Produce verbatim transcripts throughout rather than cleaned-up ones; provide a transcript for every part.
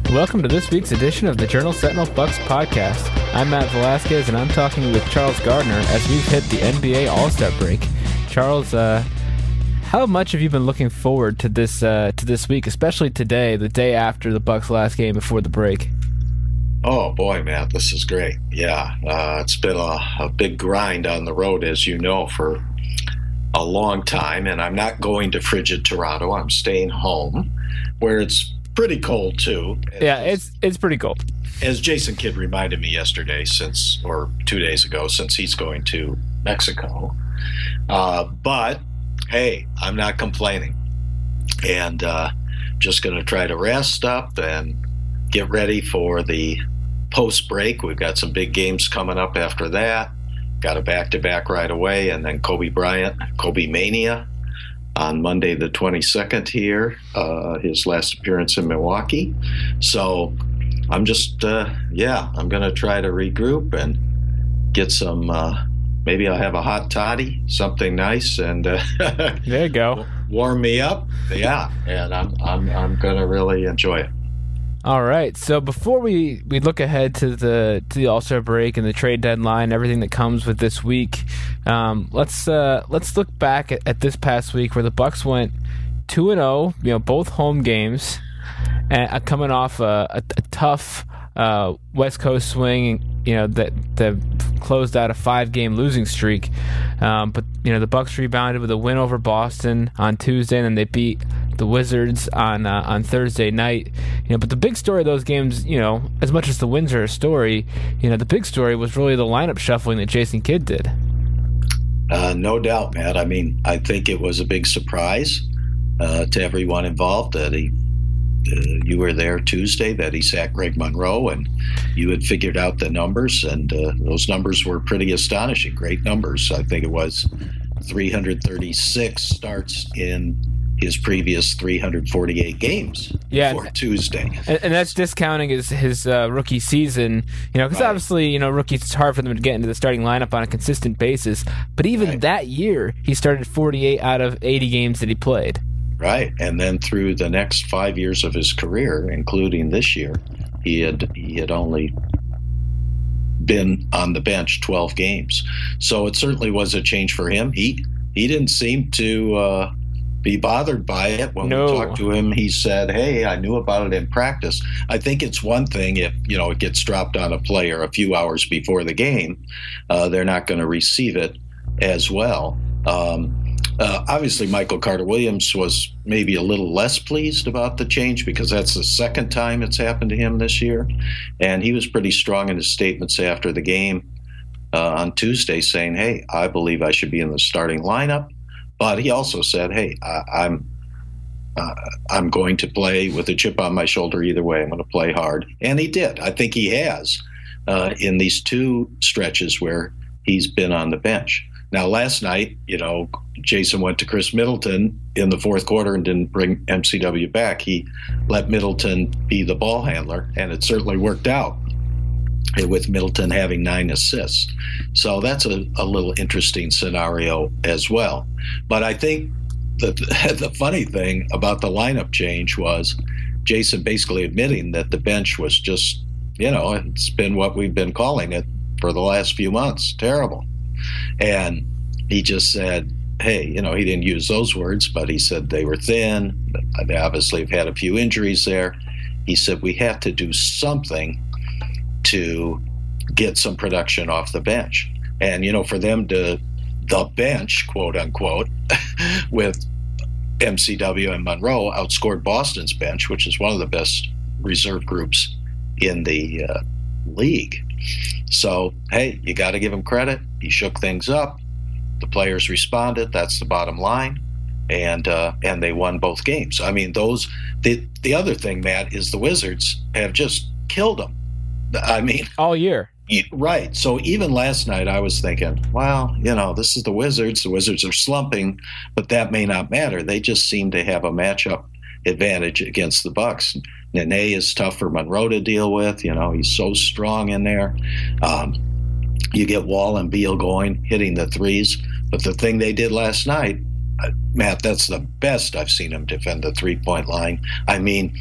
Welcome to this week's edition of the Journal Sentinel Bucks podcast. I'm Matt Velasquez, and I'm talking with Charles Gardner as we've hit the N B A All-Star break. Charles, uh, how much have you been looking forward to this uh, to this week, especially today, the day after the Bucks' last game before the break? Oh, boy, Matt, this is great. Yeah, uh, it's been a, a big grind on the road, as you know, for a long time, and I'm not going to frigid Toronto. I'm staying home, where it's pretty cold too. Yeah, it's it's pretty cold. As Jason Kidd reminded me yesterday, since or two days ago, since he's going to Mexico. Uh, but hey, I'm not complaining, and uh, just going to try to rest up and get ready for the post break. We've got some big games coming up after that. Got a back to back right away, and then Kobe Bryant, Kobe Mania. On Monday the twenty-second here, uh, his last appearance in Milwaukee. So I'm just, uh, yeah, I'm going to try to regroup and get some, uh, maybe I'll have a hot toddy, something nice, and uh, there you go. Warm me up. Yeah, and I'm I'm I'm going to really enjoy it. All right. So before we, we look ahead to the to the All-Star break and the trade deadline, everything that comes with this week, um, let's uh, let's look back at, at this past week where the Bucks went two and zero. You know, both home games, and uh, coming off a, a, a tough uh, West Coast swing. You know that that closed out a five-game losing streak. Um, but you know the Bucks rebounded with a win over Boston on Tuesday, and then they beat the Wizards on uh, on Thursday night. You know, but the big story of those games, you know, as much as the wins are a story, you know, the big story was really the lineup shuffling that Jason Kidd did. Uh, no doubt, Matt. I mean, I think it was a big surprise uh, to everyone involved that he. Uh, you were there Tuesday that he sacked Greg Monroe, and you had figured out the numbers, and uh, those numbers were pretty astonishing. Great numbers. I think it was three hundred thirty-six starts in his previous three hundred forty-eight games yeah, for Tuesday. And, and that's discounting his, his uh, rookie season, you know, because right. obviously, you know, rookies, it's hard for them to get into the starting lineup on a consistent basis. But even right. that year, he started forty-eight out of eighty games that he played. Right, and then through the next five years of his career, including this year, he had he had only been on the bench twelve games. So it certainly was a change for him. He he didn't seem to uh, be bothered by it. When no. we talked to him, he said, "Hey, I knew about it in practice." I think it's one thing if you know it gets dropped on a player a few hours before the game, uh, they're not going to receive it as well. Um, Uh, obviously, Michael Carter-Williams was maybe a little less pleased about the change because that's the second time it's happened to him this year. And he was pretty strong in his statements after the game uh, on Tuesday saying, hey, I believe I should be in the starting lineup. But he also said, hey, I, I'm uh, I'm going to play with a chip on my shoulder either way. I'm going to play hard. And he did. I think he has uh, in these two stretches where he's been on the bench. Now, last night, you know, Jason went to Chris Middleton in the fourth quarter and didn't bring M C W back. He let Middleton be the ball handler, and it certainly worked out with Middleton having nine assists. So that's a, a little interesting scenario as well. But I think the, the funny thing about the lineup change was Jason basically admitting that the bench was just, you know, it's been what we've been calling it for the last few months, terrible. And he just said, hey, you know, he didn't use those words, but he said they were thin. They obviously have had a few injuries there. He said, we have to do something to get some production off the bench. And, you know, for them to, the bench, quote unquote, with M C W and Monroe outscored Boston's bench, which is one of the best reserve groups in the uh, league. So, hey, you got to give him credit. He shook things up. The players responded. That's the bottom line. And uh, and they won both games. I mean, those the the other thing, Matt, is the Wizards have just killed them. I mean, all year. Right. So even last night I was thinking, well, you know, this is the Wizards. The Wizards are slumping, but that may not matter. They just seem to have a matchup advantage against the Bucks. Nene is tough for Monroe to deal with. You know, he's so strong in there. Um, you get Wall and Beal going, hitting the threes. But the thing they did last night, uh, Matt, that's the best I've seen them defend the three-point line. I mean,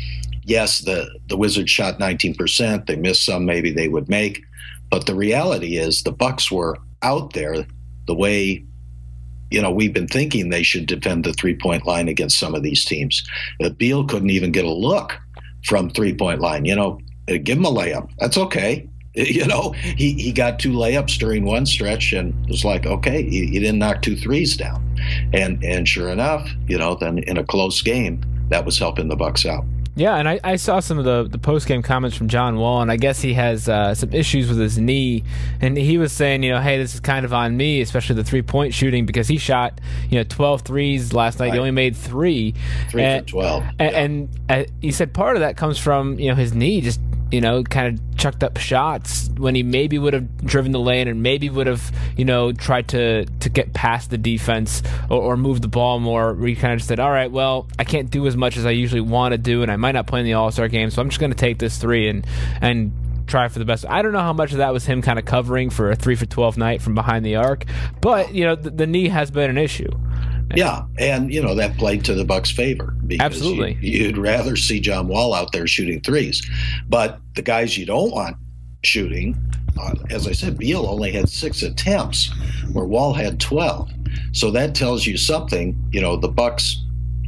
yes, the, the Wizards shot nineteen percent. They missed some maybe they would make. But the reality is the Bucks were out there the way, you know, we've been thinking they should defend the three-point line against some of these teams. Uh, Beal couldn't even get a look from three-point line. You know, give him a layup. That's okay. You know, he, he got two layups during one stretch and was like, okay, he, he didn't knock two threes down. And and sure enough, you know, then in a close game, that was helping the Bucks out. Yeah, and I, I saw some of the, the post-game comments from John Wall, and I guess he has uh, some issues with his knee. And he was saying, you know, hey, this is kind of on me, especially the three-point shooting, because he shot, you know, twelve threes last night. Right. He only made three. Three and, for twelve. And, yeah. and uh, he said part of that comes from, you know, his knee just, you know, kind of chucked up shots when he maybe would have driven the lane and maybe would have, you know, tried to, to get past the defense or, or move the ball more. Where he kind of just said, all right, well, I can't do as much as I usually want to do, and I might not play in the All-Star game, so I'm just going to take this three and and try for the best. I don't know how much of that was him kind of covering for a three for twelve night from behind the arc, but, you know, the, the knee has been an issue. Yeah, and, you know, that played to the Bucks' favor. Because Absolutely. You, you'd rather see John Wall out there shooting threes. But the guys you don't want shooting, uh, as I said, Beal only had six attempts, where Wall had twelve. So that tells you something. You know, the Bucks,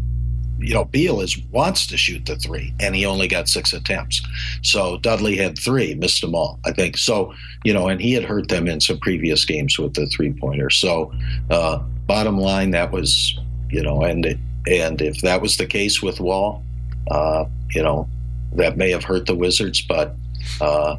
you know, Beal is wants to shoot the three, and he only got six attempts. So Dudley had three, missed them all, I think. So, you know, and he had hurt them in some previous games with the three-pointer. So, uh, bottom line, that was, you know, and it, and if that was the case with Wall, uh, you know, that may have hurt the Wizards, but, uh,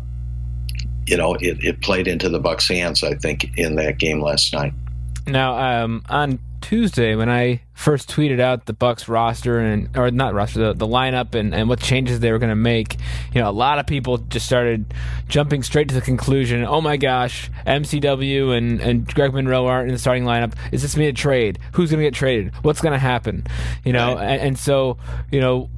you know, it, it played into the Bucks' hands, I think, in that game last night. Now, um, on Tuesday, when I first tweeted out the Bucks roster and or not roster, the, the lineup and, and what changes they were going to make, you know, a lot of people just started jumping straight to the conclusion, oh my gosh, M C W and, and Greg Monroe aren't in the starting lineup. Is this mean a trade? Who's going to get traded? What's going to happen? You know, right. and, and so, you know,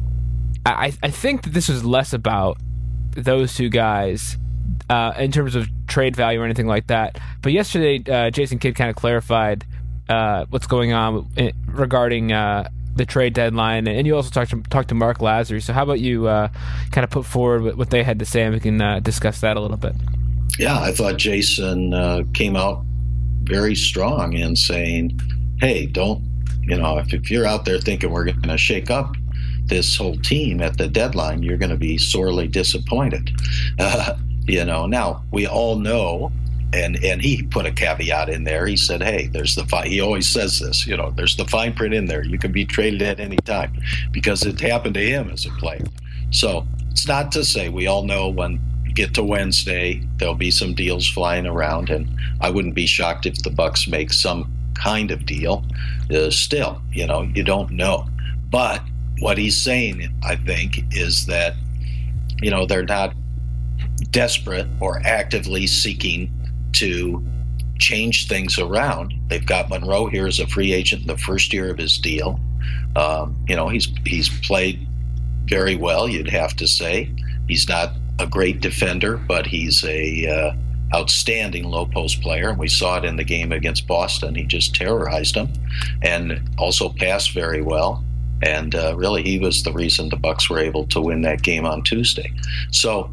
I, I think that this was less about those two guys uh, in terms of trade value or anything like that. But yesterday, uh, Jason Kidd kind of clarified uh, what's going on regarding uh, the trade deadline, and you also talked to, talked to Mark Lazary. So how about you uh, kind of put forward what they had to say, and we can uh, discuss that a little bit. Yeah, I thought Jason uh, came out very strong in saying, hey, don't, you know, if, if you're out there thinking we're going to shake up this whole team at the deadline, you're going to be sorely disappointed. Uh, you know, now we all know, and and he put a caveat in there. He said, hey, there's the fine, he always says this, you know, there's the fine print in there. You can be traded at any time, because it happened to him as a player. So it's not to say, we all know when you get to Wednesday, there'll be some deals flying around, and I wouldn't be shocked if the Bucks make some kind of deal. Uh, still, you know, you don't know. But what he's saying, I think, is that, you know, they're not desperate or actively seeking to change things around. They've got Monroe here as a free agent in the first year of his deal. Um, you know, he's he's played very well, you'd have to say. He's not a great defender, but he's a uh, outstanding low post player, and we saw it in the game against Boston. He just terrorized them, and also passed very well. And uh, really, he was the reason the Bucks were able to win that game on Tuesday. So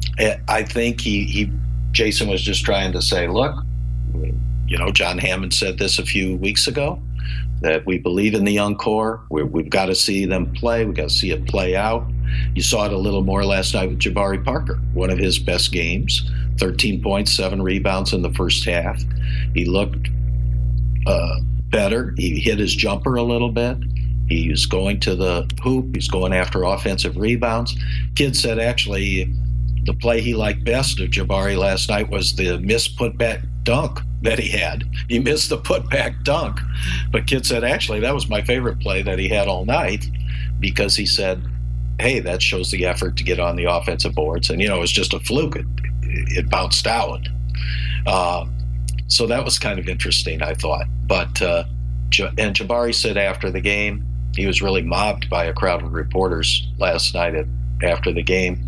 I think he, he Jason was just trying to say, look, you know, John Hammond said this a few weeks ago, that we believe in the young core. We're, we've got to see them play. We've got to see it play out. You saw it a little more last night with Jabari Parker, one of his best games, thirteen points, seven rebounds in the first half. He looked uh, better. He hit his jumper a little bit. He's going to the hoop. He's going after offensive rebounds. Kidd said actually the play he liked best of Jabari last night was the missed putback dunk that he had. He missed the putback dunk. But Kidd said actually that was my favorite play that he had all night, because he said, hey, that shows the effort to get on the offensive boards. And, you know, it was just a fluke. It, it bounced out. Uh, so that was kind of interesting, I thought. But uh, and Jabari said after the game, he was really mobbed by a crowd of reporters last night at, after the game.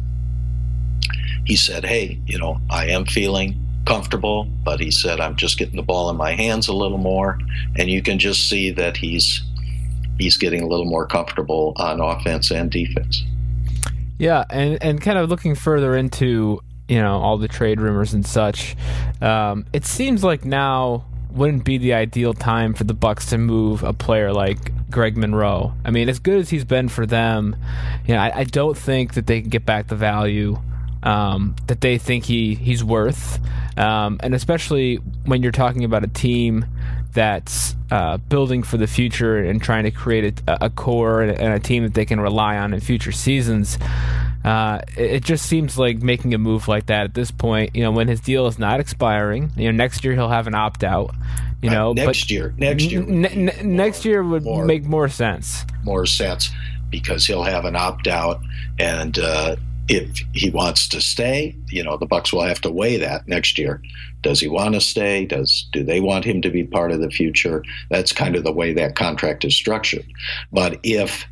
He said, hey, you know, I am feeling comfortable, but he said, I'm just getting the ball in my hands a little more. And you can just see that he's he's getting a little more comfortable on offense and defense. Yeah, and, and kind of looking further into, you know, all the trade rumors and such, um, it seems like now wouldn't be the ideal time for the Bucks to move a player like Greg Monroe. I mean, as good as he's been for them, you know, I, I don't think that they can get back the value um, that they think he, he's worth. Um, and especially when you're talking about a team that's uh, building for the future and trying to create a, a core and, and a team that they can rely on in future seasons. Uh, it, it just seems like making a move like that at this point, you know, when his deal is not expiring, you know, next year he'll have an opt-out, you uh, know. Next but year. Next year. N- n- more, next year would more, make more sense. More sense because he'll have an opt-out, and uh, if he wants to stay, you know, the Bucks will have to weigh that next year. Does he want to stay? Does do they want him to be part of the future? That's kind of the way that contract is structured. But if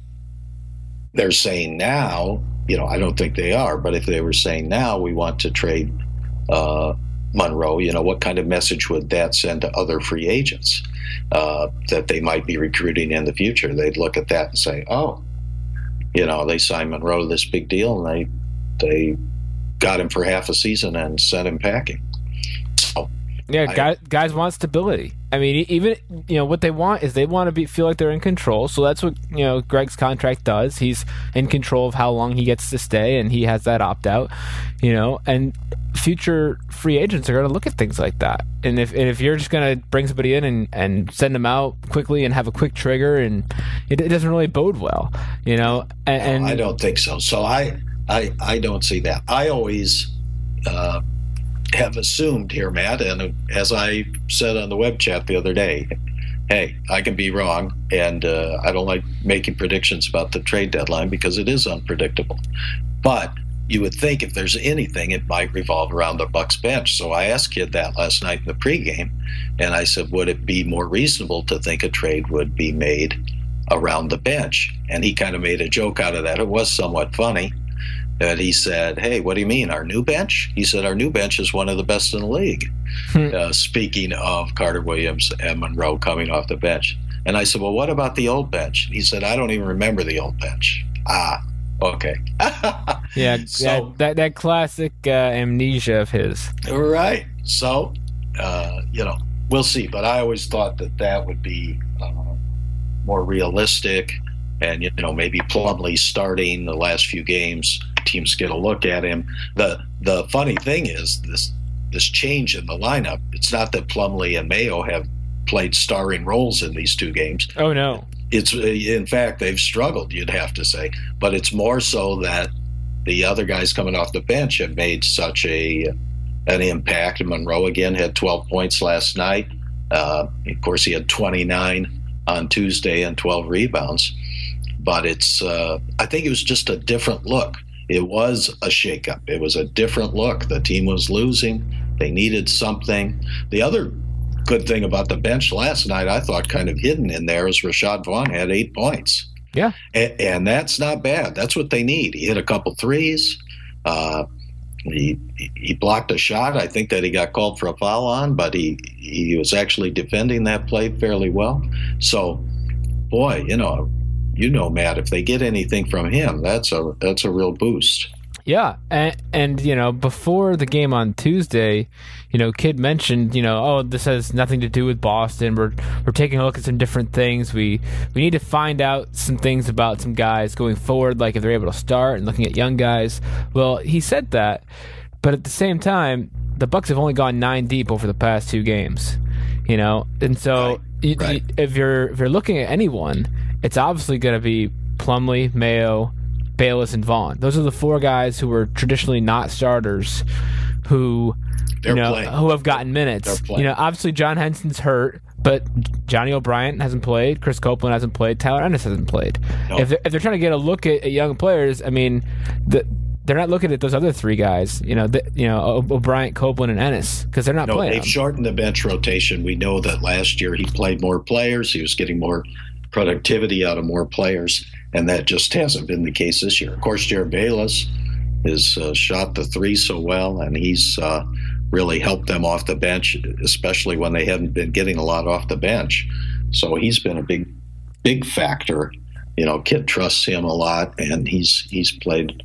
they're saying now, you know, I don't think they are, but if they were saying now we want to trade uh, Monroe, you know, what kind of message would that send to other free agents uh, that they might be recruiting in the future? They'd look at that and say, oh, you know, they signed Monroe to this big deal and they they got him for half a season and sent him packing. So, yeah, I, guys, guys want stability. I mean, even, you know, what they want is they want to be feel like they're in control. So that's what, you know, Greg's contract does. He's in control of how long he gets to stay, and he has that opt out. You know, and future free agents are going to look at things like that. And if and if you're just going to bring somebody in and, and send them out quickly and have a quick trigger, and it, it doesn't really bode well. You know, and, and I don't think so. So I I I don't see that. I always. Uh, have assumed here, Matt, and as I said on the web chat the other day, hey, I can be wrong, and uh, I don't like making predictions about the trade deadline because it is unpredictable. But you would think if there's anything, it might revolve around the Bucks bench. So I asked Kid that last night in the pregame, and I said, would it be more reasonable to think a trade would be made around the bench? And he kind of made a joke out of that. It was somewhat funny. And he said, hey, what do you mean, our new bench? He said, our new bench is one of the best in the league. Hmm. Uh, speaking of Carter Williams and Monroe coming off the bench. And I said, well, what about the old bench? He said, I don't even remember the old bench. Ah, okay. yeah, so, that, that, that classic uh, amnesia of his. Right. So, uh, you know, we'll see. But I always thought that that would be uh, more realistic. And, you know, maybe Plumlee starting the last few games, teams get a look at him. The the funny thing is this this change in the lineup, it's not that Plumlee and Mayo have played starring roles in these two games. Oh, no. It's in fact, they've struggled, you'd have to say. But it's more so that the other guys coming off the bench have made such a an impact. Monroe, again, had twelve points last night. Uh, of course, he had twenty-nine on Tuesday and twelve rebounds. But it's, uh, I think it was just a different look. It was a shakeup. It was a different look. The team was losing. They needed something. The other good thing about the bench last night, I thought kind of hidden in there, is Rashad Vaughn had eight points. Yeah. And, and that's not bad. That's what they need. He hit a couple threes. Uh, he he blocked a shot, I think, that he got called for a foul on, but he, he was actually defending that play fairly well. So, boy, you know, You know, Matt, if they get anything from him, that's a that's a real boost. Yeah, and, and you know, before the game on Tuesday, you know, Kid mentioned, you know, oh, this has nothing to do with Boston. We're we're taking a look at some different things. We we need to find out some things about some guys going forward, like if they're able to start, and looking at young guys. Well, he said that, but at the same time, the Bucks have only gone nine deep over the past two games. You know, and so right. You, right. you, if you're if you're looking at anyone, it's obviously going to be Plumlee, Mayo, Bayless, and Vaughn. Those are the four guys who were traditionally not starters, who They're you know playing. who have gotten minutes. You know, obviously John Henson's hurt, but Johnny O'Brien hasn't played. Chris Copeland hasn't played. Tyler Ennis hasn't played. No. If they're, if they're trying to get a look at, at young players, I mean, the, they're not looking at those other three guys. You know, the, you know O'Brien, Copeland, and Ennis, because they're not no, playing. They've them. shortened the bench rotation. We know that last year he played more players. He was getting more productivity out of more players, and that just hasn't been the case this year. Of course, Jared Bayless has uh, shot the three so well, and he's uh, really helped them off the bench, especially when they haven't been getting a lot off the bench. So he's been a big, big factor. You know, Kid trusts him a lot, and he's he's played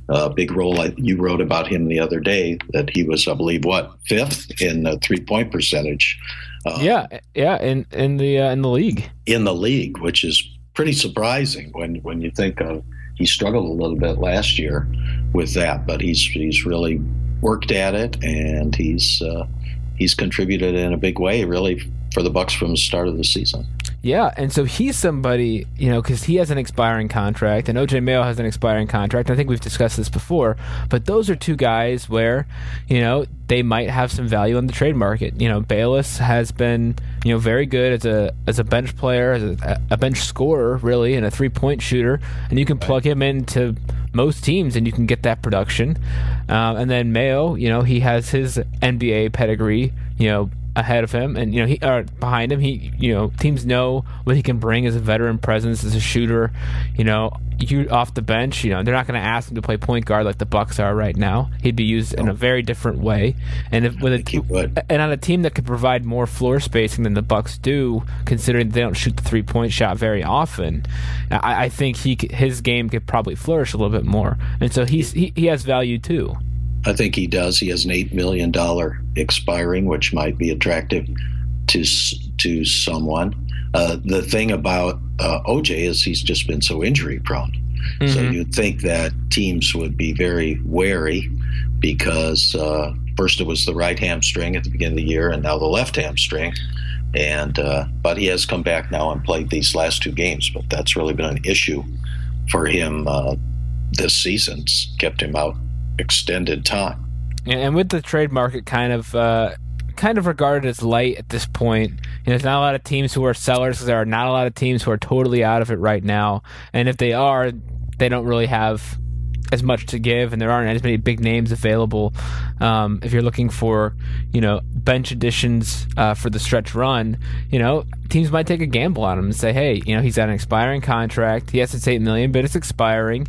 a big role. You wrote about him the other day that he was, I believe, what, fifth in the three-point percentage. Uh, yeah, yeah, in in the uh, in the league. In the league, which is pretty surprising when, when you think of he struggled a little bit last year with that, but he's he's really worked at it, and he's uh, he's contributed in a big way, really, for the Bucks from the start of the season. Yeah, and so he's somebody, you know, because he has an expiring contract, and O J Mayo has an expiring contract. I think we've discussed this before, but those are two guys where, you know, they might have some value on the trade market. You know, Bayless has been, you know, very good as a as a bench player, as a, a bench scorer, really, and a three-point shooter, and you can plug him into most teams and you can get that production. Um, and then Mayo, you know, he has his N B A pedigree, you know, ahead of him, and you know he uh, behind him. He, you know, teams know what he can bring as a veteran presence, as a shooter. You know, you off the bench, you know, they're not going to ask him to play point guard like the Bucks are right now. He'd be used in a very different way, and if, with a and on a team that could provide more floor spacing than the Bucks do, considering they don't shoot the three point shot very often. I, I think he his game could probably flourish a little bit more, and so he's he, he has value too. I think he does. He has an eight million dollars expiring, which might be attractive to to someone. Uh, the thing about uh, O J is he's just been so injury prone. Mm-hmm. So you'd think that teams would be very wary because uh, first it was the right hamstring at the beginning of the year, and now the left hamstring. And uh, but he has come back now and played these last two games. But that's really been an issue for him uh, this season. It's kept him out extended time. And with the trade market kind of uh, kind of regarded as light at this point, you know, there's not a lot of teams who are sellers because there are not a lot of teams who are totally out of it right now. And if they are, they don't really have as much to give, and there aren't as many big names available. Um, if you're looking for, you know, bench additions uh, for the stretch run, you know, teams might take a gamble on him and say, hey, you know, he's got an expiring contract. Yes, it's eight million dollars, but it's expiring,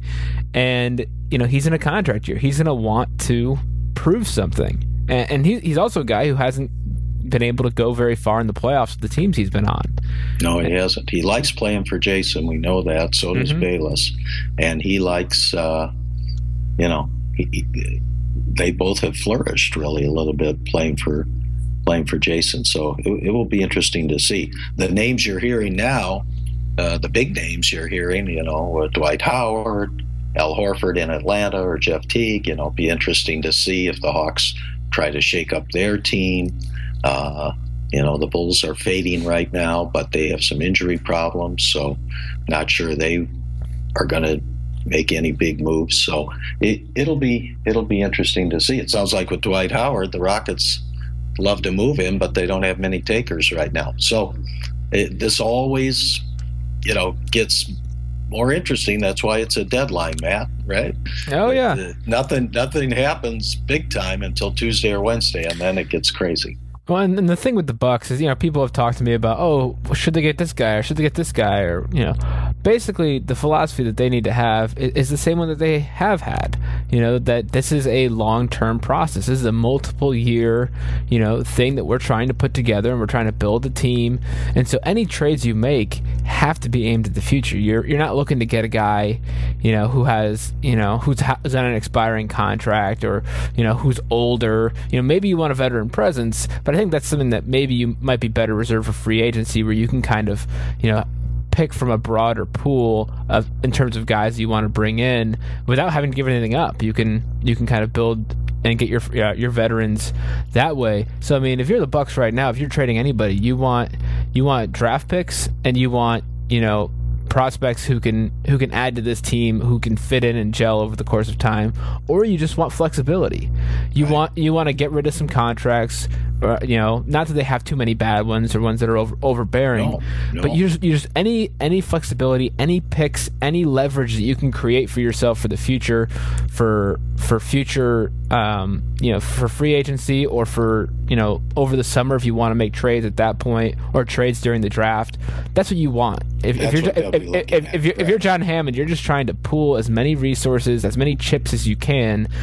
and you know, he's in a contract year. He's going to want to prove something, and, and he, he's also a guy who hasn't been able to go very far in the playoffs with the teams he's been on. No, he hasn't. He likes playing for Jason. We know that. So does mm-hmm. Bayless, and he likes. Uh, You know, he, he, they both have flourished really a little bit playing for playing for Jason. So it, it will be interesting to see. The names you're hearing now, uh, the big names you're hearing, you know, uh, Dwight Howard, Al Horford in Atlanta, or Jeff Teague. You know, it'll be interesting to see if the Hawks try to shake up their team. Uh, you know, the Bulls are fading right now, but they have some injury problems. So not sure they are going to make any big moves. So it, it'll be it'll be interesting to see. It sounds like with Dwight Howard, the Rockets love to move him, but they don't have many takers right now. So it, this always, you know, gets more interesting. That's why it's a deadline, Matt, right? Oh, yeah. It, nothing nothing happens big time until Tuesday or Wednesday, and then it gets crazy. Well, and, and the thing with the Bucks is, you know, people have talked to me about, oh, should they get this guy or should they get this guy, or, you know, basically the philosophy that they need to have is, is the same one that they have had. You know, that this is a long-term process. This is a multiple-year, you know, thing that we're trying to put together, and we're trying to build a team. And so any trades you make have to be aimed at the future. You're you're not looking to get a guy, you know, who has, you know, who's, ha- who's on an expiring contract, or, you know, who's older. You know, maybe you want a veteran presence, but I think that's something that maybe you might be better reserved for free agency, where you can kind of, you know, pick from a broader pool of in terms of guys you want to bring in without having to give anything up. You can you can kind of build and get your uh, your veterans that way. So I mean, if you're the Bucks right now, if you're trading anybody, you want you want draft picks, and you want, you know, prospects who can who can add to this team, who can fit in and gel over the course of time, or you just want flexibility. You right. want you want to get rid of some contracts. Or, you know, not that they have too many bad ones or ones that are over, overbearing, no, no. but you just, you just any any flexibility, any picks, any leverage that you can create for yourself for the future, for for future, um, you know, for free agency, or for, you know, over the summer if you want to make trades at that point, or trades during the draft. That's what you want. If, if you're if, if, if, if, you're, if you're John Hammond, you're just trying to pool as many resources, as many chips as you can.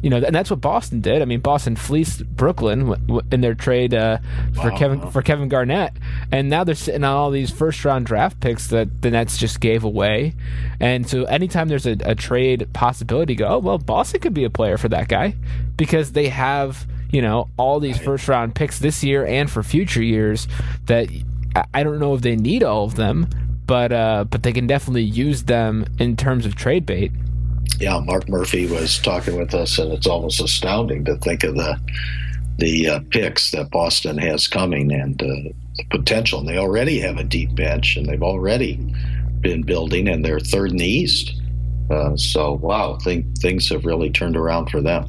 you know, and that's what Boston did. I mean, Boston fleeced Brooklyn w- w- in their trade uh, for Wow. Kevin for Kevin Garnett, and now they're sitting on all these first round draft picks that the Nets just gave away. And so anytime there's a, a trade possibility, go, oh well, Boston could be a player for that guy because they have, you know, all these first round picks this year and for future years that I, I don't know if they need all of them, but uh, but they can definitely use them in terms of trade bait. Yeah, Mark Murphy was talking with us, and it's almost astounding to think of the the uh, picks that Boston has coming and uh, the potential. And they already have a deep bench, and they've already been building, and they're third in the East. Uh, so, wow, think, things have really turned around for them.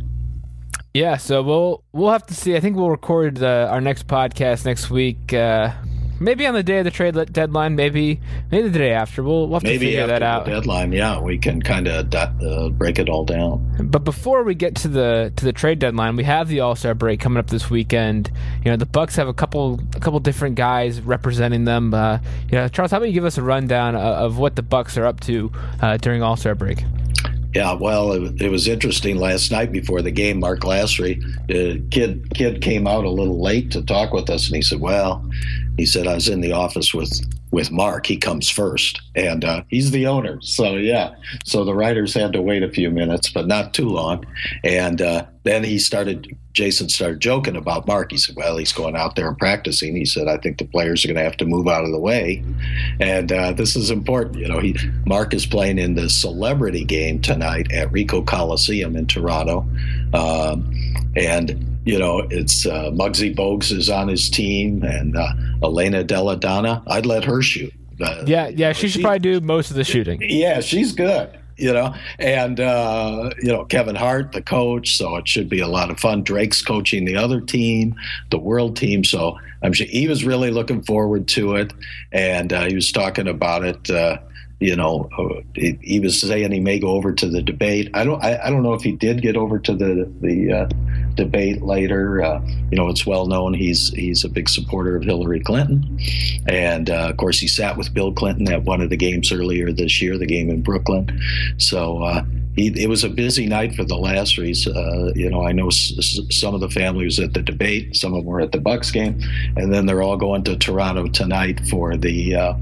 Yeah, so we'll we'll have to see. I think we'll record uh, our next podcast next week. Uh, maybe on the day of the trade deadline. Maybe maybe the day after. We'll, we'll have Maybe to figure after that out. the deadline, yeah, we can kind of uh, break it all down. But before we get to the to the trade deadline, we have the All-Star break coming up this weekend. You know, the Bucks have a couple a couple different guys representing them. Uh, you know, Charles, how about you give us a rundown of, of what the Bucks are up to uh, during All-Star break? Yeah, well, it, it was interesting last night before the game. Mark Lassery, uh, kid, kid came out a little late to talk with us, and he said, "Well," he said, "I was in the office with with Mark. He comes first, and uh, he's the owner." So yeah, so the writers had to wait a few minutes, but not too long, and uh, then he started. Jason started joking about Mark. He said, "Well, he's going out there and practicing." He said, "I think the players are going to have to move out of the way." And uh, this is important. You know, he Mark is playing in the celebrity game tonight at Ricoh Coliseum in Toronto. Um, and, you know, it's uh, Muggsy Bogues is on his team, and uh, Elena Della Donna. I'd let her shoot. Uh, yeah, yeah, she should she, probably do most of the shooting. Yeah, she's good. You know, and, uh, you know, Kevin Hart, the coach, so it should be a lot of fun. Drake's coaching the other team, the world team. So I'm sure he was really looking forward to it. And uh, he was talking about it. Uh, you know, uh, he, he was saying he may go over to the debate. I don't I, I don't know if he did get over to the, the uh, debate later. Uh, you know, it's well known he's he's a big supporter of Hillary Clinton. And, uh, of course, he sat with Bill Clinton at one of the games earlier this year, the game in Brooklyn. So uh, he, it was a busy night for the Lasseries. Uh, you know, I know s- s- some of the family was at the debate. Some of them were at the Bucks game. And then they're all going to Toronto tonight for the uh,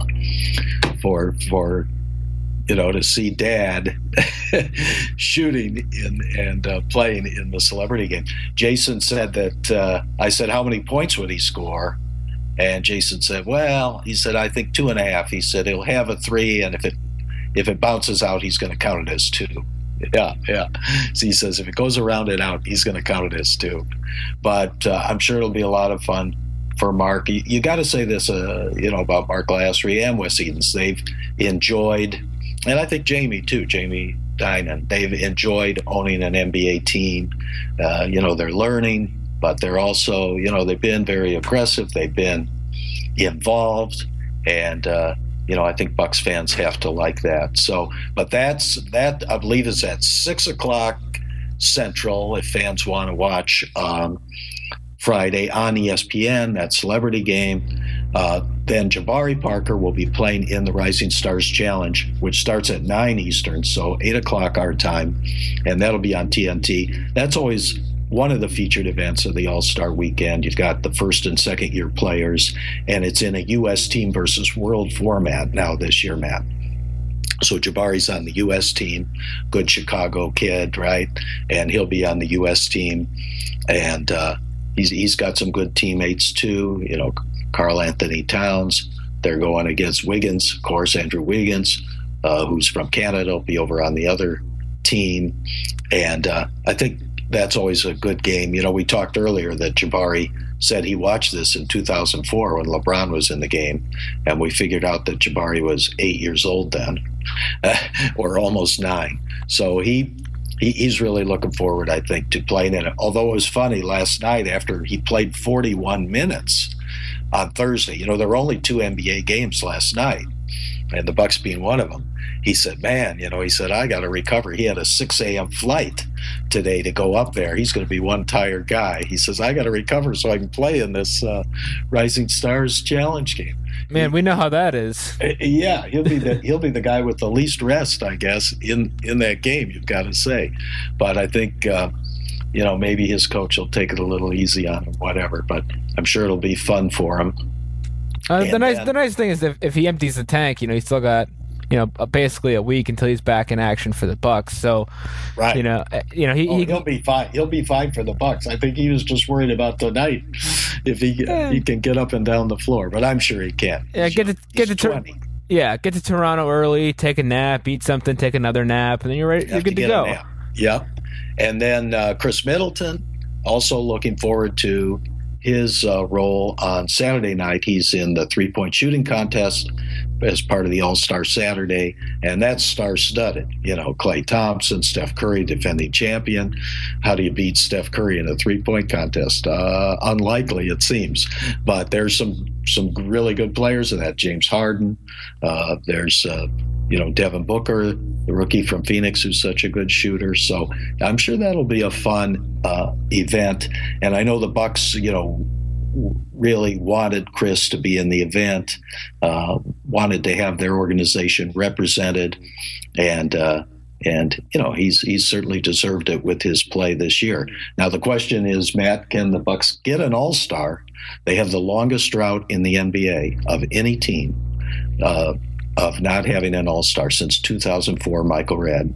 for for you know, to see Dad shooting in and uh, playing in the celebrity game. Jason said that, uh, I said, how many points would he score? And Jason said, well, he said, I think two and a half. He said, he'll have a three, and if it if it bounces out, he's going to count it as two. Yeah, yeah. So he says if it goes around and out, he's going to count it as two. But uh, I'm sure it'll be a lot of fun for Mark. You, you got to say this, uh, you know, about Mark Lassery and Wes Edens. They've enjoyed, and I think Jamie too, Jamie Dinan, they've enjoyed owning an N B A team. Uh, you know, they're learning, but they're also, you know, they've been very aggressive. They've been involved, and uh, you know, I think Bucks fans have to like that. So, but that's that. I believe is at six o'clock Central. If fans want to watch um, Friday on E S P N, that celebrity game. Uh, then Jabari Parker will be playing in the Rising Stars Challenge, which starts at nine Eastern, so eight o'clock our time, and that'll be on T N T. That's always one of the featured events of the All-Star Weekend. You've got the first and second year players, and it's in a U S team versus world format now this year, Matt. So Jabari's on the U S team, good Chicago kid, right? And he'll be on the U S team, and uh, he's he's got some good teammates too. You know, Karl Anthony Towns. They're going against Wiggins, of course, Andrew Wiggins, uh, who's from Canada, will be over on the other team, and uh, I think that's always a good game. You know, we talked earlier that Jabari said he watched this in two thousand four when LeBron was in the game, and we figured out that Jabari was eight years old then, or almost nine. So he, he he's really looking forward, I think, to playing in it. Although it was funny last night after he played forty-one minutes on Thursday. You know, there were only two N B A games last night, and the Bucks being one of them. He said, man, you know, he said, I got to recover. He had a six a.m. flight today to go up there. He's going to be one tired guy. He says, I got to recover so I can play in this uh, Rising Stars Challenge game. Man, we know how that is. Yeah, he'll be the he'll be the guy with the least rest, I guess, in, in that game, you've got to say. But I think, uh, you know, maybe his coach will take it a little easy on him, whatever. But I'm sure it'll be fun for him. Uh, the nice, then, the nice thing is if, if he empties the tank, you know, he's still got, you know, basically a week until he's back in action for the Bucks. So, right, you know, you know, he, oh, he he'll be fine. He'll be fine for the Bucks. I think he was just worried about tonight if he yeah. he can get up and down the floor, but I'm sure he can. Yeah, he's, get to get to Tor- yeah, get to Toronto early, take a nap, eat something, take another nap, and then you're ready. You you're good to, to go. Yep. And then uh, Chris Middleton, also looking forward to his uh, role on Saturday night. He's in the three-point shooting contest as part of the All-Star Saturday, and that's star-studded. You know, Klay Thompson, Steph Curry, defending champion. How do you beat Steph Curry in a three-point contest? Uh, unlikely, it seems. But there's some some really good players in that. James Harden. Uh, there's uh, you know, Devin Booker, the rookie from Phoenix, who's such a good shooter. So I'm sure that'll be a fun uh, event. And I know the Bucks, you know, really wanted Chris to be in the event, uh, wanted to have their organization represented, and uh, and you know he's he's certainly deserved it with his play this year. Now the question is, Matt, can the Bucks get an All-Star? They have the longest drought in the N B A of any team uh, of not having an All-Star since two thousand four, Michael Redd.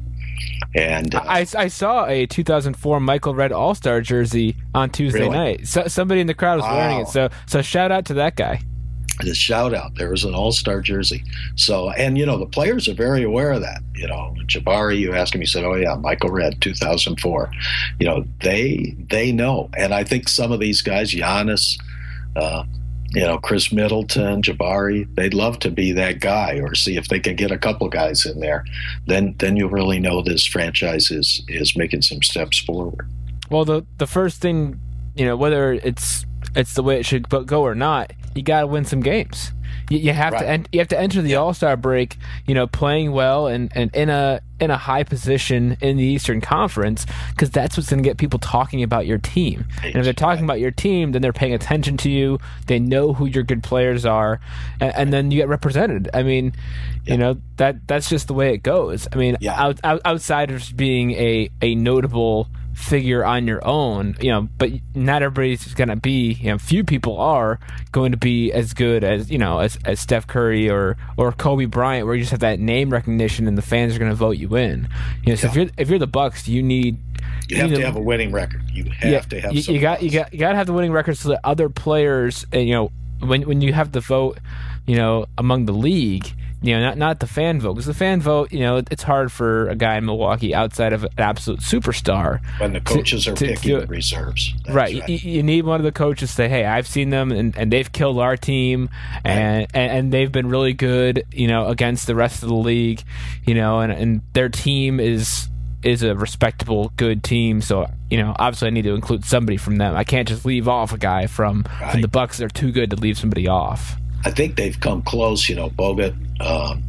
And uh, I, I saw a two thousand four Michael Redd All-Star jersey on Tuesday really? night. So, somebody in the crowd was wow. wearing it. So so shout out to that guy. Just shout out. There was an All-Star jersey. So, and, you know, the players are very aware of that. You know, Jabari, you asked him, he said, oh, yeah, Michael Redd, two thousand four. You know, they they know. And I think some of these guys, Giannis, uh, you know, Chris Middleton, Jabari, they'd love to be that guy or see if they can get a couple guys in there. Then then you'll really know this franchise is, is making some steps forward. Well, the the first thing, you know, whether it's it's the way it should go or not, you got to win some games. You, you have right. to en- you have to enter the All-Star break, you know, playing well and, and in a in a high position in the Eastern Conference, because that's what's going to get people talking about your team. And if they're talking about your team, then they're paying attention to you. They know who your good players are, and, and then you get represented. I mean, yeah. you know that that's just the way it goes. I mean, yeah. out, out, outsiders being a a notable figure on your own, you know, but not everybody's going to be, you know, few people are going to be as good as, you know, as, as Steph Curry or, or Kobe Bryant, where you just have that name recognition and the fans are going to vote you in. You know, so yeah. if you're if you're the Bucks, you need you, you have need to have a winning record. You have yeah, to have you, you got else. you got you got to have the winning record so that other players, you know, when when you have the vote, you know, among the league, you know, not not the fan vote, because the fan vote, you know, it's hard for a guy in Milwaukee outside of an absolute superstar. When the coaches to, are to, picking to, reserves. Right. right. You, you need one of the coaches to say, hey, I've seen them, and, and they've killed our team, and, right. and, and they've been really good, you know, against the rest of the league, you know, and, and their team is is a respectable, good team. So, you know, obviously I need to include somebody from them. I can't just leave off a guy from, right. from the Bucks. They're too good to leave somebody off. I think they've come close, you know, Bogut, um,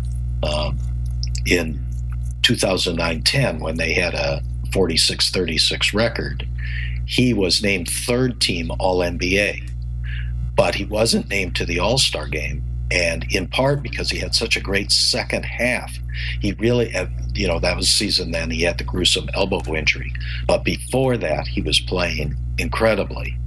um, in two thousand nine ten when they had a forty-six thirty-six record. He was named third team All N B A, but he wasn't named to the All-Star game. And in part because he had such a great second half. He really, had, you know, that was the season then he had the gruesome elbow injury. But before that, he was playing incredibly.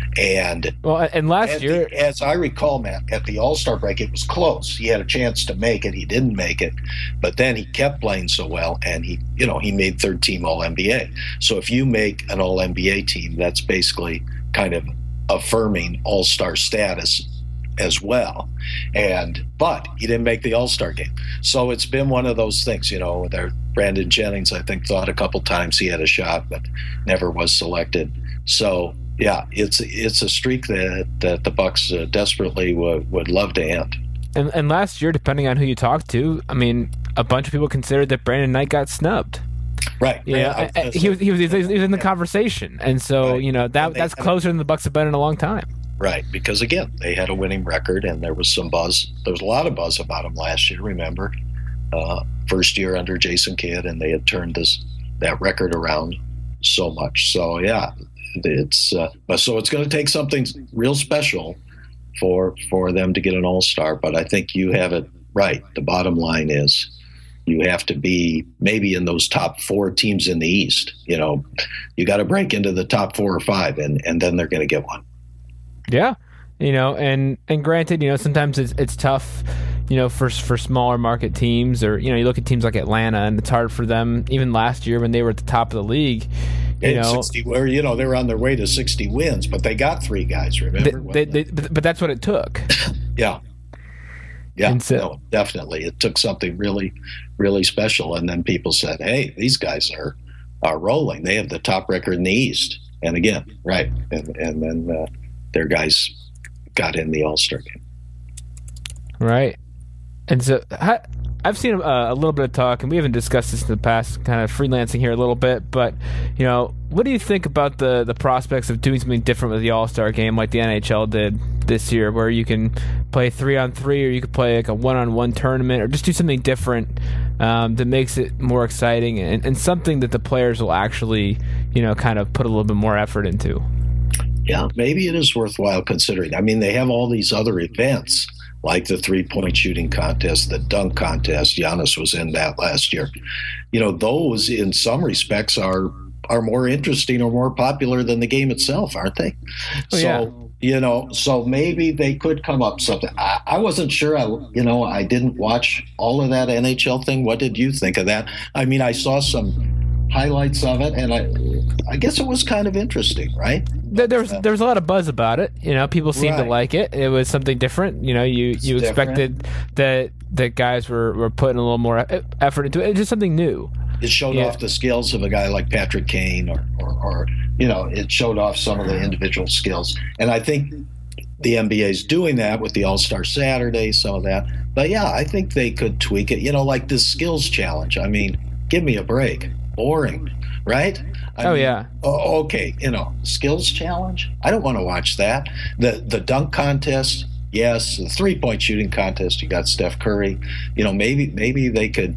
And well, and last year, the, as I recall, Matt, at the All-Star break, it was close. He had a chance to make it. He didn't make it. But then he kept playing so well, and he, you know, he made third team All N B A. So if you make an All N B A team, that's basically kind of affirming All-Star status as well. And but he didn't make the All-Star game. So it's been one of those things, you know, there Brandon Jennings, I think, thought a couple times he had a shot, but never was selected. So yeah, it's it's a streak that, that the Bucks uh, desperately would, would love to end. And, and last year, depending on who you talk to, I mean, a bunch of people considered that Brandon Knight got snubbed. Right. Yeah, yeah he, was, he was he was in the conversation, and so right. you know that they, that's closer than the Bucks have been in a long time. Right, because again, they had a winning record, and there was some buzz. There was a lot of buzz about them last year. Remember, uh, first year under Jason Kidd, and they had turned this that record around so much. So yeah, it's uh, so it's going to take something real special for for them to get an All-Star. But I think you have it right. The bottom line is you have to be maybe in those top four teams in the East. You know, you got to break into the top four or five, and, and then they're going to get one. Yeah. You know, and, and granted, you know, sometimes it's it's tough, you know, for for smaller market teams, or, you know, you look at teams like Atlanta, and it's hard for them, even last year when they were at the top of the league. You know, sixty, or, you know, they were on their way to sixty wins, but they got three guys, remember? They, they, they, but that's what it took. yeah. Yeah, so, no, definitely. It took something really, really special. And then people said, hey, these guys are, are rolling. They have the top record in the East. And again, right. And, and then uh, their guys got in the All-Star game. Right. And so I, I've seen uh, a little bit of talk, and we haven't discussed this in the past, kind of freelancing here a little bit, but, you know, what do you think about the, the prospects of doing something different with the All-Star game like the N H L did this year, where you can play three-on-three, or you could play like a one-on-one tournament, or just do something different um, that makes it more exciting, and, and something that the players will actually, you know, kind of put a little bit more effort into? Yeah, maybe it is worthwhile considering. I mean, they have all these other events, like the three-point shooting contest, the dunk contest. Giannis was in that last year. You know, those in some respects are are more interesting or more popular than the game itself, aren't they? Oh, so, yeah. you know, so maybe they could come up something. I, I wasn't sure. I, you know, I didn't watch all of that N H L thing. What did you think of that? I mean, I saw some highlights of it, and I, I guess it was kind of interesting, right? There, there was there was a lot of buzz about it. You know, people seemed Right. to like it. It was something different. You know, you, It's you different. expected that that guys were, were putting a little more e- effort into it. It's just something new. It showed Yeah. off the skills of a guy like Patrick Kane, or, or, or, you know, it showed off some of the individual skills. And I think the N B A is doing that with the All-Star Saturday, some of that. But, yeah, I think they could tweak it. You know, like this skills challenge. I mean, give me a break. Boring, right? I Oh, mean, yeah. oh, okay, you know, skills challenge? I don't want to watch that. The the dunk contest, yes. The three-point shooting contest, you got Steph Curry. You know, maybe maybe they could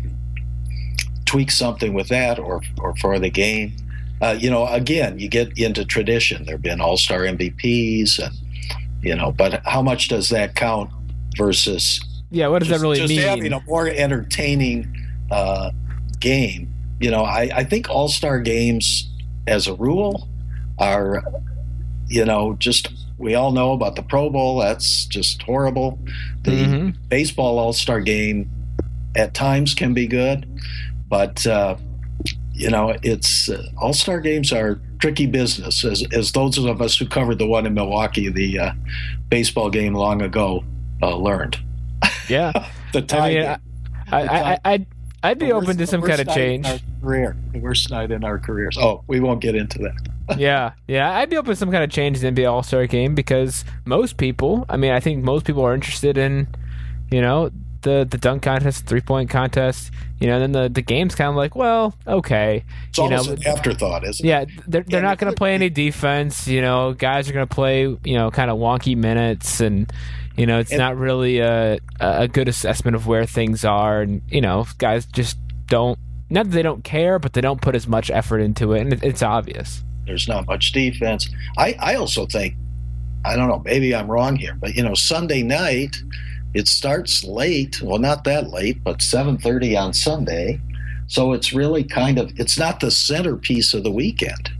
tweak something with that, or or for the game. Uh, you know, again, you get into tradition. There have been All-Star M V Ps, and you know, but how much does that count versus Yeah, what does just, that really just mean? having a more entertaining uh, game? You know, I, I think All-Star games, as a rule, are, you know, just, we all know about the Pro Bowl. That's just horrible. The Mhm. baseball All-Star game at times can be good, but uh, you know, it's uh, All-Star games are tricky business, as as those of us who covered the one in Milwaukee, the uh, baseball game long ago, uh, learned. Yeah. the tie I mean, game. I, I, I, I'd, I'd be The open worst- to some the kind of worst night in change. our career, the worst night in our careers. Oh, we won't get into that. yeah, yeah, I'd be open to some kind of change in the N B A All-Star game, because most people, I mean, I think most people are interested in, you know, the, the dunk contest, three-point contest, you know, and then the, the game's kind of like, well, okay. It's you almost know, an afterthought, isn't it? Yeah, they're, they're Yeah, not going to play they're- any defense, you know, guys are going to play, you know, kind of wonky minutes, and, you know, it's And- not really a, a good assessment of where things are, and, you know, guys just don't, not that they don't care, but they don't put as much effort into it, and it, it's obvious. There's not much defense. I, I also think, I don't know, maybe I'm wrong here, but, you know, Sunday night, it starts late. Well, not that late, but seven thirty on Sunday. So it's really kind of, it's not the centerpiece of the weekend,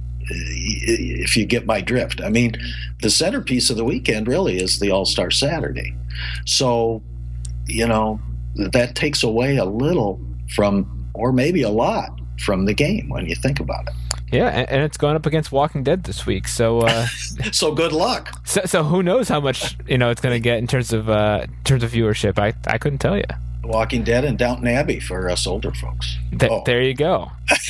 if you get my drift. I mean, the centerpiece of the weekend really is the All-Star Saturday. So, you know, that takes away a little from, or maybe a lot from the game when you think about it. Yeah, and, and it's going up against Walking Dead this week, so uh, So good luck. so, so who knows how much, you know, it's going to get in terms of uh, in terms of viewership. I, I couldn't tell you. Walking Dead and Downton Abbey for us older folks. Th- Oh. There you go.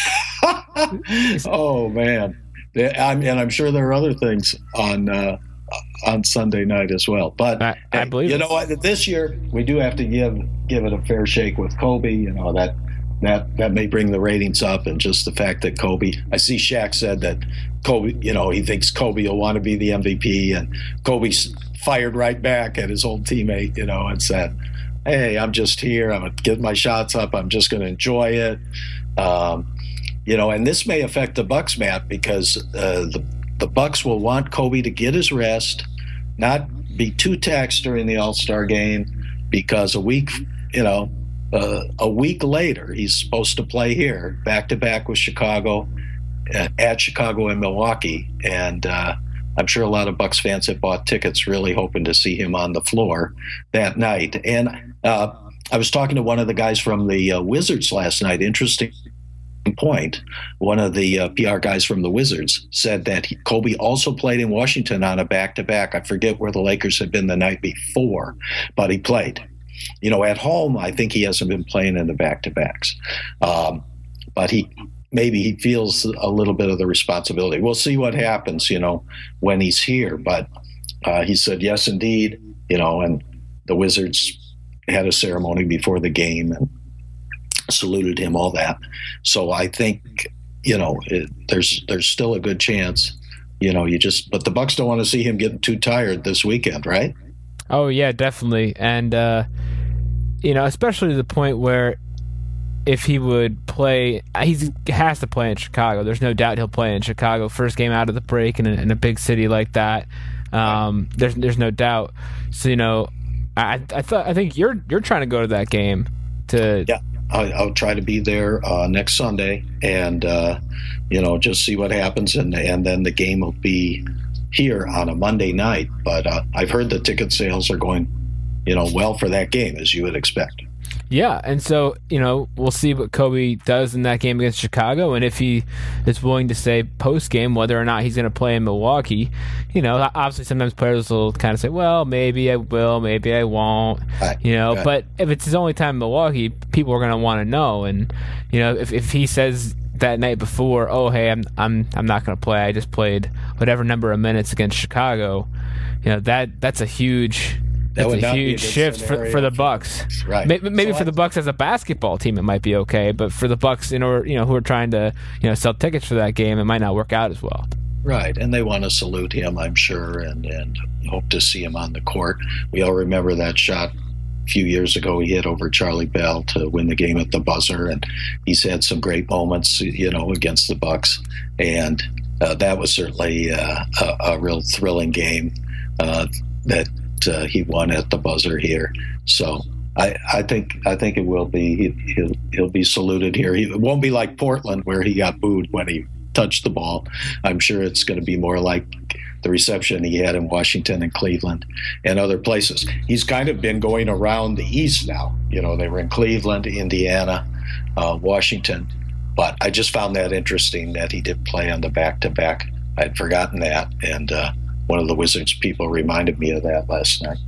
Oh man, Yeah, I'm, and I'm sure there are other things on uh, on Sunday night as well. But I- I hey, believe you it. know what? This year we do have to give give it a fair shake with Kobe. You know that that that may bring the ratings up, and just the fact that Kobe. I see Shaq said that Kobe. You know he thinks Kobe will want to be the M V P, and Kobe fired right back at his old teammate. You know, and said, "Hey, I'm just here. I'm gonna get my shots up. I'm just going to enjoy it." Um, you know, and this may affect the Bucks, Matt, because uh, the the Bucks will want Kobe to get his rest, not be too taxed during the All-Star game, because a week, you know, uh, a week later, he's supposed to play here, back to back with Chicago, at, at Chicago and Milwaukee, and uh, I'm sure a lot of Bucks fans have bought tickets, really hoping to see him on the floor that night. And uh, I was talking to one of the guys from the uh, Wizards last night. Interesting point. One of the uh, P R guys from the Wizards said that he, Kobe also played in Washington on a back-to-back. I forget where the Lakers had been the night before, but he played. You know, at home, I think he hasn't been playing in the back-to-backs. Um, but he maybe he feels a little bit of the responsibility. We'll see what happens, you know, when he's here. But uh, he said, yes, indeed, you know, and the Wizards had a ceremony before the game and saluted him, all that. So I think, you know, it, there's there's still a good chance, you know, you just, but the Bucks don't want to see him getting too tired this weekend, right? Oh, yeah, definitely. And, uh, you know, especially to the point where if he would play, he has to play in Chicago. There's no doubt he'll play in Chicago. First game out of the break in a, in a big city like that. Um, there's there's no doubt. So, you know, I I thought I think you're you're trying to go to that game. To yeah, I'll, I'll try to be there uh, next Sunday, and uh, you know, just see what happens, and and then the game will be here on a Monday night. But uh, I've heard the ticket sales are going, you know, well for that game, as you would expect. Yeah, and so, you know, we'll see what Kobe does in that game against Chicago, and if he is willing to say post-game whether or not he's going to play in Milwaukee. You know, obviously sometimes players will kind of say, well, maybe I will, maybe I won't, right. you know, right. But if it's his only time in Milwaukee, people are going to want to know, and, you know, if, if he says that night before, oh, hey, I'm I'm I'm not going to play, I just played whatever number of minutes against Chicago, you know, that that's a huge... That That's a huge a shift for, for the Bucks. Right. Maybe, maybe so for I, the Bucks as a basketball team, it might be okay, but for the Bucks, in order, you know, who are trying to, you know, sell tickets for that game, it might not work out as well. Right, and they want to salute him, I'm sure, and and hope to see him on the court. We all remember that shot a few years ago he hit over Charlie Bell to win the game at the buzzer, and he's had some great moments, you know, against the Bucks, and uh, that was certainly uh, a, a real thrilling game uh, that. Uh, he won at the buzzer here, so I, I think I think it will be he, he'll he'll be saluted here. He, it won't be like Portland where he got booed when he touched the ball. I'm sure it's going to be more like the reception he had in Washington and Cleveland and other places. He's kind of been going around the East now. You know, they were in Cleveland, Indiana, uh, Washington, but I just found that interesting that he did play on the back-to-back. I'd forgotten that, and. Uh, One of the Wizards people reminded me of that last night.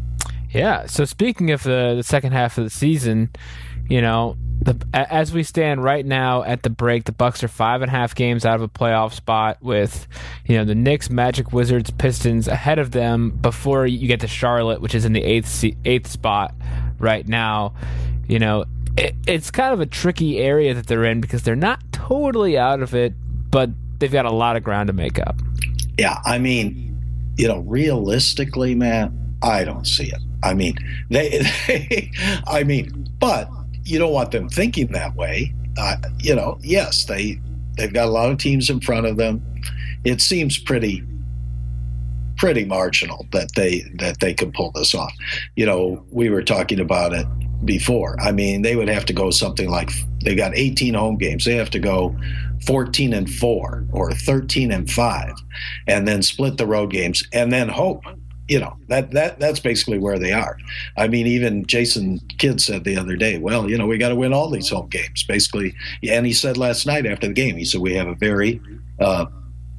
Yeah. So speaking of the, the second half of the season, you know, the, as we stand right now at the break, the Bucks are five and a half games out of a playoff spot with, you know, the Knicks, Magic, Wizards, Pistons ahead of them before you get to Charlotte, which is in the eighth eighth spot right now. You know, it, it's kind of a tricky area that they're in because they're not totally out of it, but they've got a lot of ground to make up. Yeah, I mean. You know, realistically, man, I don't see it. I mean, they, they I mean, but you don't want them thinking that way. Uh, you know, yes, they they've got a lot of teams in front of them. It seems pretty, pretty marginal that they that they could pull this off. You know, we were talking about it before. I mean, they would have to go something like they got eighteen home games. They have to go fourteen and four or thirteen and five, and then split the road games, and then hope. You know, that that that's basically where they are. I mean, even Jason Kidd said the other day, well, you know, we got to win all these home games, basically. And he said last night after the game, he said we have a very uh,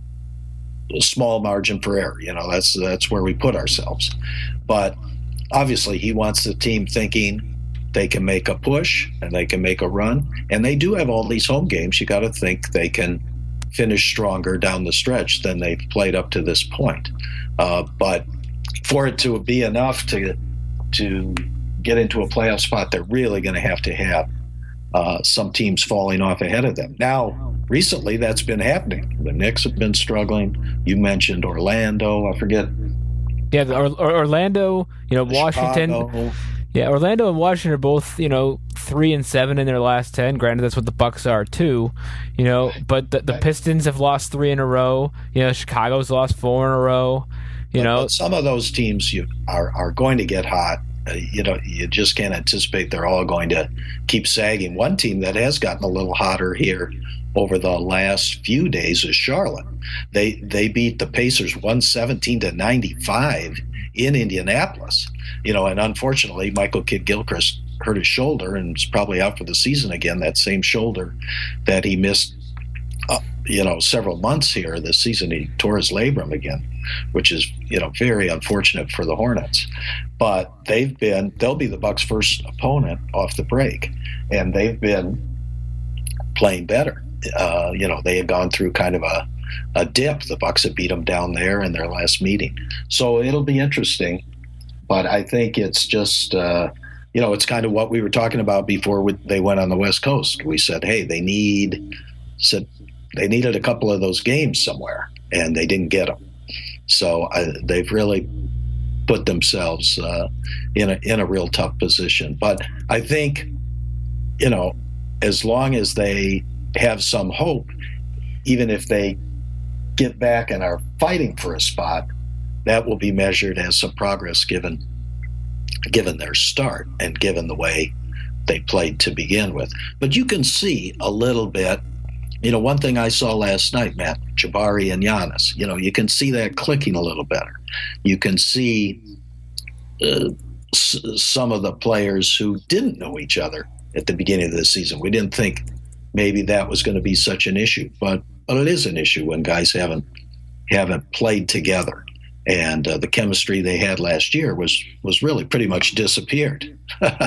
small margin for error. You know, that's that's where we put ourselves. But obviously, he wants the team thinking they can make a push and they can make a run. And they do have all these home games. You got to think they can finish stronger down the stretch than they've played up to this point. Uh, but for it to be enough to to get into a playoff spot, they're really going to have to have uh, some teams falling off ahead of them. Now, recently, that's been happening. The Knicks have been struggling. You mentioned Orlando. I forget. Yeah, the, or, or Orlando, you know, Washington. Chicago. Yeah, Orlando and Washington are both, you know, three and seven in their last ten. Granted, that's what the Bucks are too, you know. But the, the Pistons have lost three in a row. You know, Chicago's lost four in a row. You but, know, but some of those teams you are are going to get hot. Uh, you know, you just can't anticipate they're all going to keep sagging. One team that has gotten a little hotter here over the last few days is Charlotte. They they beat the Pacers one seventeen to ninety-five in Indianapolis. You know, and unfortunately, Michael Kidd-Gilchrist hurt his shoulder and is probably out for the season again. That same shoulder that he missed, uh, you know, several months here this season. He tore his labrum again, which is, you know, very unfortunate for the Hornets. But they've been, they'll be the Bucks' first opponent off the break, and they've been playing better. Uh, you know, they had gone through kind of a, a dip. The Bucks had beat them down there in their last meeting. So it'll be interesting. But I think it's just, uh, you know, it's kind of what we were talking about before we, they went on the West Coast. We said, hey, they need, said they needed a couple of those games somewhere, and they didn't get them. So uh, they've really put themselves uh, in a in a real tough position. But I think, you know, as long as they have some hope, even if they get back and are fighting for a spot, that will be measured as some progress given given their start and given the way they played to begin with. But you can see a little bit. You know, one thing I saw last night, Matt, Jabari and Giannis, you know, you can see that clicking a little better. You can see uh, s- some of the players who didn't know each other at the beginning of the season. We didn't think maybe that was going to be such an issue, but but it is an issue when guys haven't haven't played together. And uh, the chemistry they had last year was was really pretty much disappeared,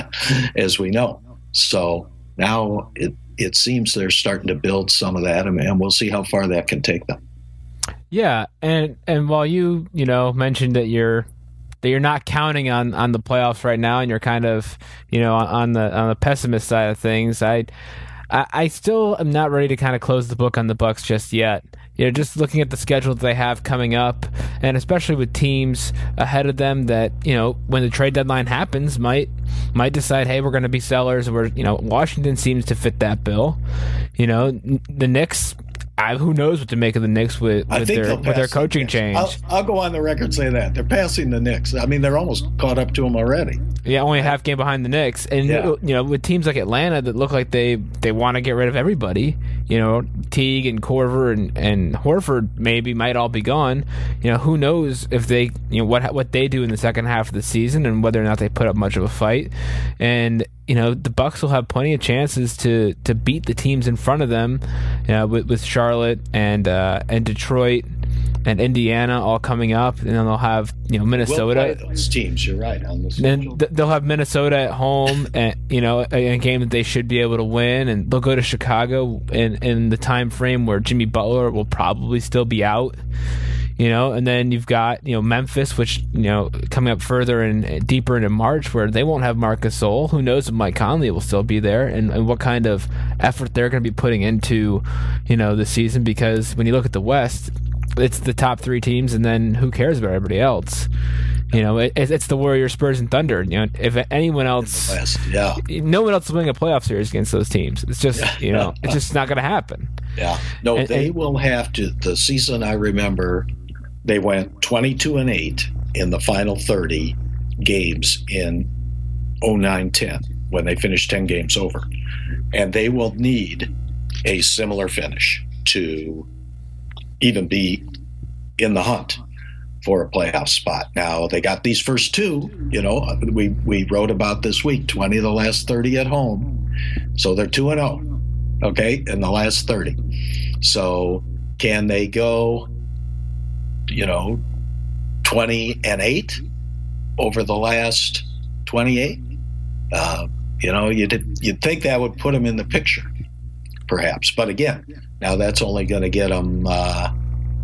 as we know. So now it it seems they're starting to build some of that, and we'll see how far that can take them. Yeah, and and while you you know mentioned that you're that you're not counting on, on the playoffs right now, and you're kind of you know on the on the pessimist side of things, I I, I still am not ready to kind of close the book on the Bucks just yet. You know, just looking at the schedule that they have coming up, and especially with teams ahead of them that, you know, when the trade deadline happens, might might decide, hey, we're going to be sellers. We're, you know, Washington seems to fit that bill. You know, the Knicks, I, who knows what to make of the Knicks with, with their with their coaching the change. I'll, I'll go on the record and say that they're passing the Knicks. I mean, they're almost caught up to them already. Yeah, only a half game behind the Knicks, and yeah. you know, with teams like Atlanta that look like they, they want to get rid of everybody. You know, Teague and Korver and, and Horford maybe might all be gone. You know, who knows if they, you know, what what they do in the second half of the season and whether or not they put up much of a fight. And you know, the Bucks will have plenty of chances to, to beat the teams in front of them, you know, with, with Charlotte and uh, and Detroit and Indiana all coming up, and then they'll have, you know, Minnesota. We'll play those teams, you're right. On this then th- they'll have Minnesota at home, and you know, a, a game that they should be able to win, and they'll go to Chicago in in the time frame where Jimmy Butler will probably still be out. You know, and then you've got, you know, Memphis, which, you know, coming up further and deeper into March, where they won't have Marc Gasol. Who knows if Mike Conley will still be there, and, and what kind of effort they're going to be putting into, you know, the season. Because when you look at the West, it's the top three teams, and then who cares about everybody else? You know, it, it's the Warriors, Spurs, and Thunder. You know, if anyone else, West, yeah, no one else is winning a playoff series against those teams. It's just, yeah. you know, it's just not going to happen. Yeah, no, and, they and, will have to. The season I remember, they went twenty-two and eight in the final thirty games in oh nine ten when they finished ten games over, and they will need a similar finish to even be in the hunt for a playoff spot. Now, they got these first two, you know, we, we wrote about this week, twenty of the last thirty at home. So they're two and oh, okay, in the last thirty. So can they go, you know, twenty and eight over the last twenty-eight? Uh, you know, you'd, you'd think that would put them in the picture, perhaps. But again, now that's only going to get them, uh,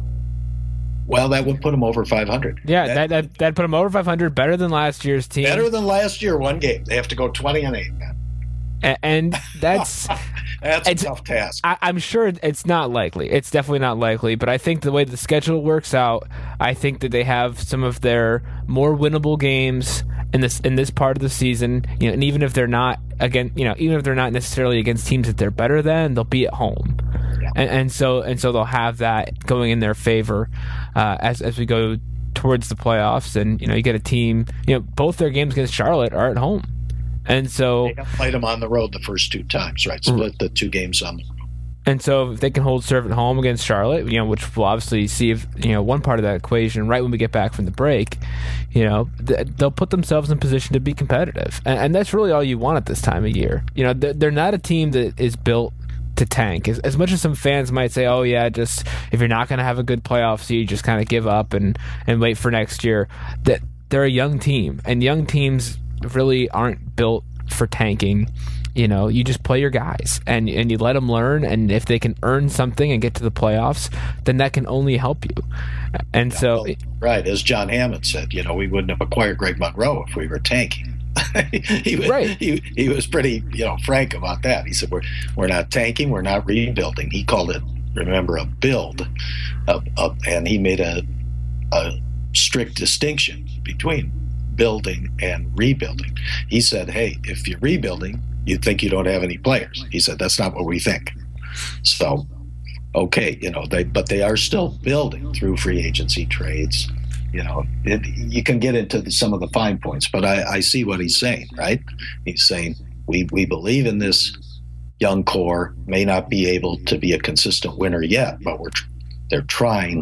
well, that would put them over five hundred. Yeah, that that that put them over five hundred, better than last year's team. Better than last year, one game. They have to go twenty and eight, man. And, and that's that's a tough task. I, I'm sure it's not likely. It's definitely not likely. But I think the way the schedule works out, I think that they have some of their more winnable games in this in this part of the season. You know, and even if they're not again, you know, even if they're not necessarily against teams that they're better than, they'll be at home. And, and so and so they'll have that going in their favor uh, as as we go towards the playoffs. And, you know, you get a team, you know, both their games against Charlotte are at home. And so they played them on the road the first two times, right? Split the two games on the road. And so if they can hold serve at home against Charlotte, you know, which we'll obviously see if, you know, one part of that equation right when we get back from the break, you know, th- they'll put themselves in position to be competitive. And, and that's really all you want at this time of year. You know, they're, they're not a team that is built to tank. As, as much as some fans might say, oh, yeah, just if you're not going to have a good playoff seed, just kind of give up and, and wait for next year, that they're a young team. And young teams really aren't built for tanking. You know, you just play your guys and and you let them learn, and if they can earn something and get to the playoffs, then that can only help you. And yeah, so, well, right, as John Hammond said, you know, we wouldn't have acquired Greg Monroe if we were tanking. he, was, right. he, he was pretty, you know, frank about that. He said, we're we're not tanking, we're not rebuilding. He called it, remember, a build, a, a, and he made a, a strict distinction between building and rebuilding. He said, hey, if you're rebuilding, you think you don't have any players. He said, that's not what we think. So, okay, you know, they but they are still building through free agency trades. You know, it, you can get into the, some of the fine points, but I, I see what he's saying, right? He's saying we, we believe in this young core, may not be able to be a consistent winner yet, but we're they're trying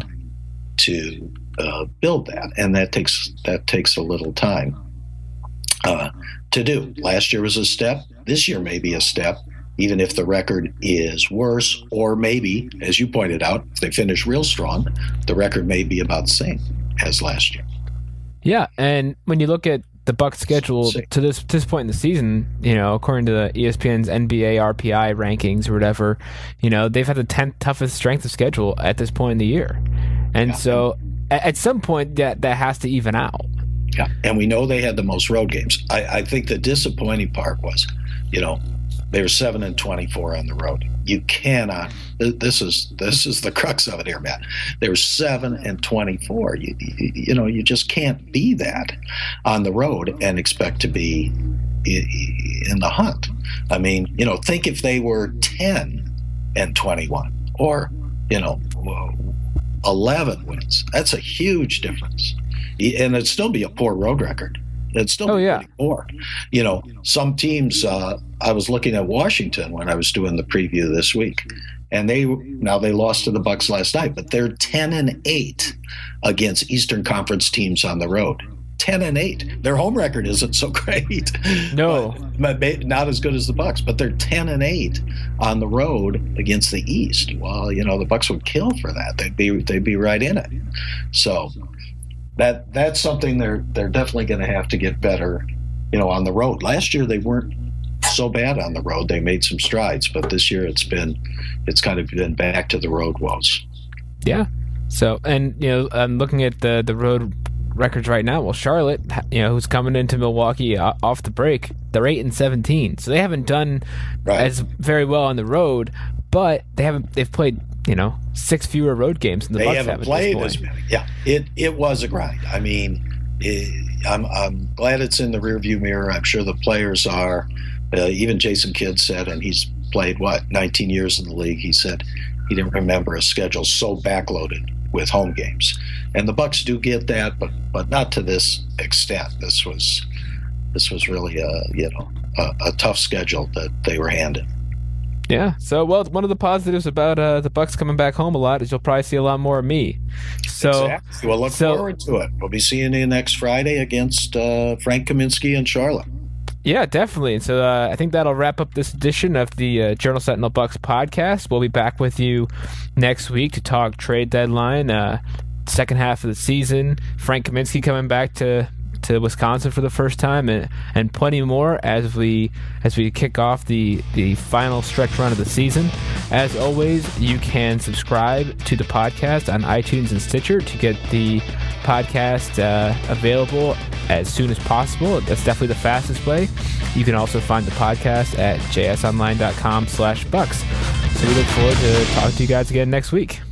to uh, build that, and that takes that takes a little time uh, to do. Last year was a step. This year may be a step, even if the record is worse, or maybe, as you pointed out, if they finish real strong, the record may be about the same as last year. Yeah, and when you look at the Bucs' schedule to this to this point in the season, you know, according to the E S P N's N B A R P I rankings or whatever, you know, they've had the tenth toughest strength of schedule at this point in the year. And yeah. so at some point that, that has to even out. Yeah, and we know they had the most road games. I, I think the disappointing part was, you know, they were seven and twenty-four on the road. You cannot. This is this is the crux of it here, Matt. They were seven and twenty-four. You, you you know you just can't be that on the road and expect to be in the hunt. I mean, you know, think if they were ten and twenty-one, or you know, eleven wins. That's a huge difference, and it'd still be a poor road record. It'd still oh, be yeah. pretty poor. You know, some teams, uh, I was looking at Washington when I was doing the preview this week, and they now they lost to the Bucs last night, but they're ten and eight against Eastern Conference teams on the road. ten and eight. Their home record isn't so great. No. but, but not as good as the Bucs, but they're ten and eight on the road against the East. Well, you know, the Bucs would kill for that. They'd be they'd be right in it. So that that's something they're they're definitely going to have to get better, you know, on the road. Last year they weren't so bad on the road. They made some strides, but this year it's been it's kind of been back to the road woes. Yeah. So, and you know, I'm looking at the the road records right now. Well, Charlotte, you know, who's coming into Milwaukee off the break, they're eight and seventeen, so they haven't done right. as very well on the road. But they haven't. They've played, you know, six fewer road games than the they Bucs haven't have at played this as point. many. Yeah, it it was a grind. I mean, it, I'm I'm glad it's in the rearview mirror. I'm sure the players are. Uh, even Jason Kidd said, and he's played what nineteen years in the league. He said he didn't remember a schedule so backloaded with home games, and the Bucs do get that, but but not to this extent. This was this was really a you know a, a tough schedule that they were handed. Yeah. So, well, one of the positives about uh, the Bucs coming back home a lot is you'll probably see a lot more of me. So, exactly. We'll look so, forward to it. We'll be seeing you next Friday against uh, Frank Kaminsky and Charlotte. Yeah, definitely. And so uh, I think that'll wrap up this edition of the uh, Journal Sentinel Bucs podcast. We'll be back with you next week to talk trade deadline, uh, second half of the season, Frank Kaminsky coming back to to Wisconsin for the first time, and, and plenty more as we as we kick off the, the final stretch run of the season. As always, you can subscribe to the podcast on iTunes and Stitcher to get the podcast uh, available as soon as possible. That's definitely the fastest way. You can also find the podcast at jsonline.com slash bucks. So we look forward to talking to you guys again next week.